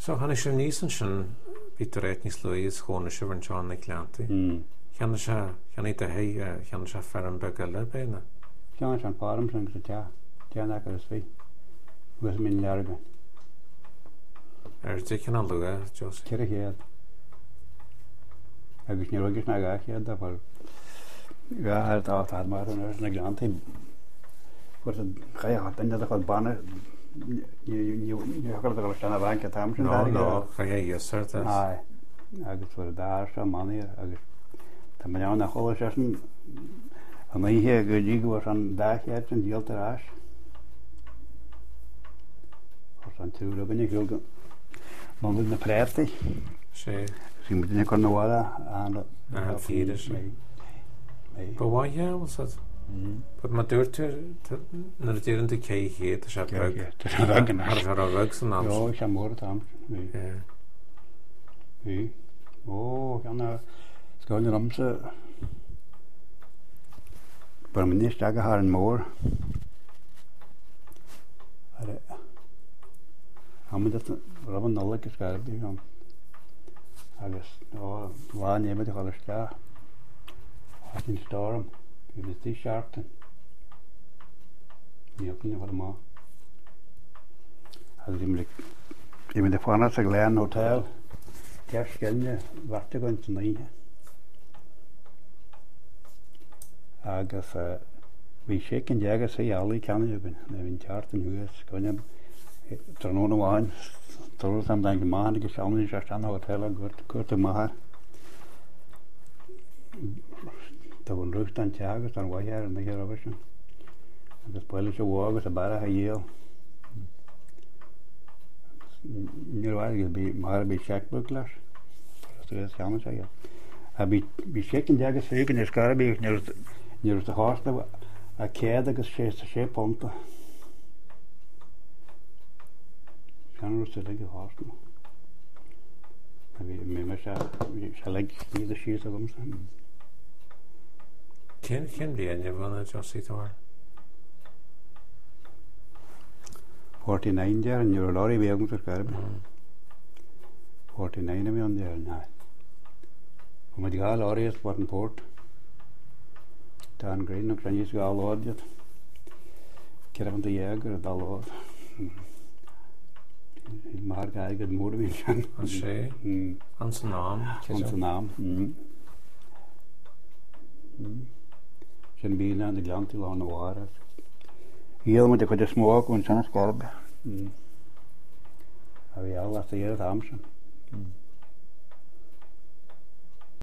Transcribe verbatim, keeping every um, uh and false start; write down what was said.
So han is er nísan sin Peter Etnis Louise chona se van John Niclanti. Mm. Chan se chan ite hei chan se ferm begala beina. Chan se farm san tia. Tia na ka svi. Was min larga. Er dikken an lua, Joseph. Kira hiad. Agus ni rogis na ga hiad da par. Ja, har ta ta mar na Niclanti. Voor het ga je had en dat gaat banen. Je je je gaat er wel staan aan bank tam zijn No, daar. no, ga je je certas. Ai. Agus voor daar zo manier agus. Dan ben je na alles zessen. En dan hier ga je was aan dag hebt en deel terras. Als aan toe dan ben je goed. Dan moet je praten. She. Dus je moet niet kunnen worden aan de aan vierde. Nee. Nee. But why yeah, was that? Mm. But ma dúirtir na dtíann de cé héad a se beg. Har a beg san am. Jo, ik heb moord tam. Nee. Ja. Nee. Oh, kan nou skal je ramse. Per minst dagen har en moor. Are. Ham dat raban nolle ke skarp die van. Agus, oh, waar nemen de alles daar. Hat in storm. In de t-shirt. Ja, kun je wat maar. Als je me je me de van het Glen Hotel. Ja, schenne wacht ik aan te nemen. Agus we shaken jagen say alle kan je ben. De in chart en huis kan je trono wijn. Trono sam dan gemaakt ik samen in het hotel goed goed te maken. Dat we rustig aan het jagen, dan was je er niet meer over. Dat spelen ze wagen, ze bara heel. Nu was ik bij maar bij checkbooklas. Dat is jammer zeggen. Heb ik bij checken jagen zeker in Scarabee nu nu de hoogste a keerde geschäft schep punten. Kan er zeker hoogste. Heb ik me maar zal ik niet de schiet om zijn. Ken ken die en je van Josie Thor. forty-nine jaar en je lorry weer moet verkopen. forty-nine meer aan jaar nee. Om die gaal lorry is wat een port. Dan green nog zijn je gaal lorry. Keren van de jager dat lorry. Ik maak eigenlijk het moeder zijn. Als je Hans naam. Hans naam. Zijn bilen aan de klant die aan de waren. Heel moet ik de smoke en zo'n scorbe. Heb je al dat je het hamsen.